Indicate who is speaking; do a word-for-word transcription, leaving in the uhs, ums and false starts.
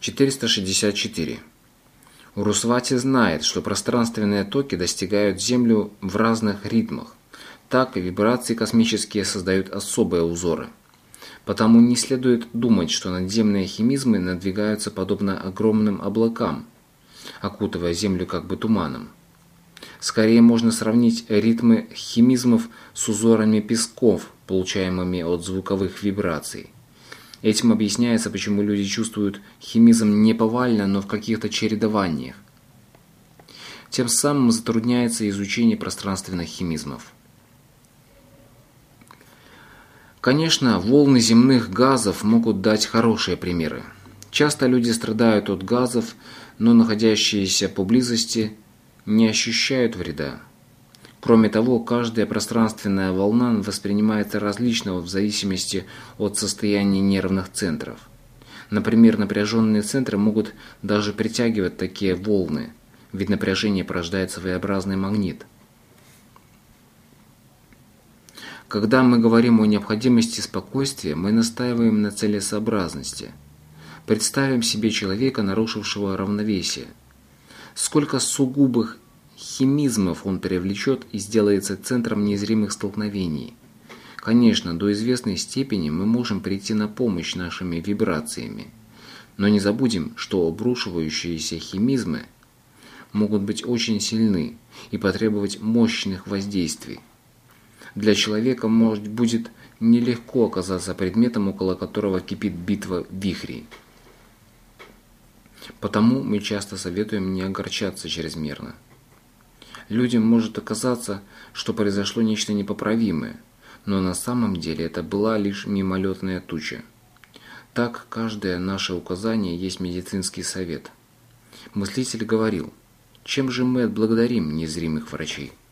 Speaker 1: четыреста шестьдесят четыре. Урусвати знает, что пространственные токи достигают Землю в разных ритмах. Так вибрации космические создают особые узоры. Потому не следует думать, что надземные химизмы надвигаются подобно огромным облакам, окутывая Землю как бы туманом. Скорее можно сравнить ритмы химизмов с узорами песков, получаемыми от звуковых вибраций. Этим объясняется, почему люди чувствуют химизм не повально, но в каких-то чередованиях. Тем самым затрудняется изучение пространственных химизмов. Конечно, волны земных газов могут дать хорошие примеры. Часто люди страдают от газов, но находящиеся поблизости не ощущают вреда. Кроме того, каждая пространственная волна воспринимается различно в зависимости от состояния нервных центров. Например, напряженные центры могут даже притягивать такие волны, ведь напряжение порождает своеобразный магнит. Когда мы говорим о необходимости спокойствия, мы настаиваем на целесообразности. Представим себе человека, нарушившего равновесие. Сколько сугубых химизмов он привлечет и сделается центром незримых столкновений. Конечно, до известной степени мы можем прийти на помощь нашими вибрациями, но не забудем, что обрушивающиеся химизмы могут быть очень сильны и потребовать мощных воздействий. Для человека, может, будет нелегко оказаться предметом, около которого кипит битва вихрей. Потому мы часто советуем не огорчаться чрезмерно. Людям может оказаться, что произошло нечто непоправимое, но на самом деле это была лишь мимолетная туча. Так, каждое наше указание есть медицинский совет. Мыслитель говорил: чем же мы отблагодарим незримых врачей?